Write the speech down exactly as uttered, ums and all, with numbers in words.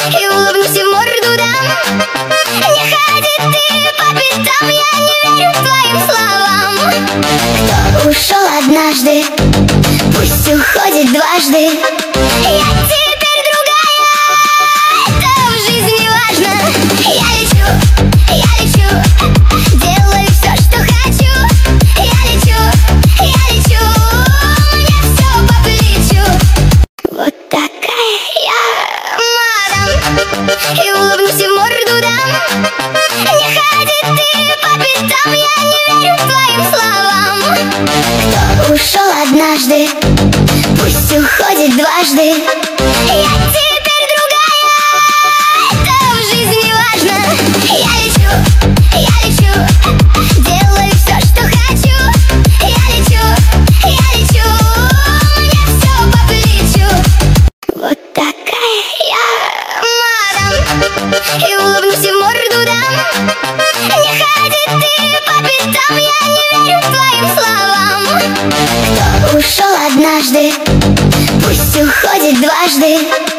и улыбнусь и в морду дам. Не ходи ты по пятам, я не верю твоим словам. Кто ушел однажды, пусть уходит дважды. Я теперь другая, это в жизни важно. Я лечу, я лечу, делаю все, что хочу. Я лечу, я лечу, мне все по плечу. Вот такая я, мадам, и улыбнусь и в морду дам. Не ходи ты по пятам, я не верю твоим словам. Кто ушел однажды, пусть уходит дважды. Я теперь другая, это в жизни важно. Я лечу, я лечу, делаю все, что хочу. Я лечу, я лечу, мне все по плечу. Вот такая я, мадам, и улыбнусь и в морду дам. Не ходи ты по пятам, я не верю твоим словам. Кто ушел однажды, пусть уходит дважды.